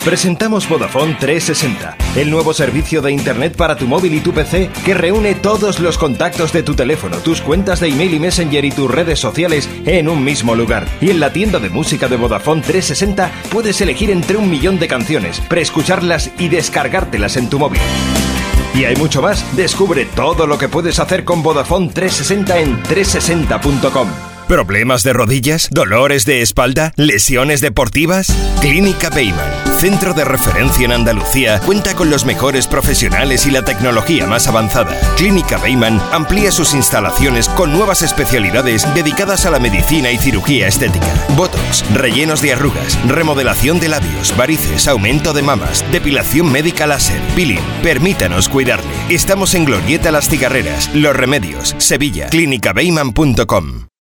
Presentamos Vodafone 360, el nuevo servicio de Internet para tu móvil y tu PC que reúne todos los contactos de tu teléfono, tus cuentas de email y Messenger y tus redes sociales en un mismo lugar. Y en la tienda de música de Vodafone 360 puedes elegir entre 1 millón de canciones, preescucharlas y descargártelas en tu móvil. Y hay mucho más. Descubre todo lo que puedes hacer con Vodafone 360 en 360.com. ¿Problemas de rodillas? ¿Dolores de espalda? ¿Lesiones deportivas? Clínica Beiman, centro de referencia en Andalucía, cuenta con los mejores profesionales y la tecnología más avanzada. Clínica Beiman amplía sus instalaciones con nuevas especialidades dedicadas a la medicina y cirugía estética. Botox, rellenos de arrugas, remodelación de labios, varices, aumento de mamas, depilación médica láser, peeling. Permítanos cuidarle. Estamos en Glorieta Las Cigarreras, Los Remedios, Sevilla. Clínicabeiman.com.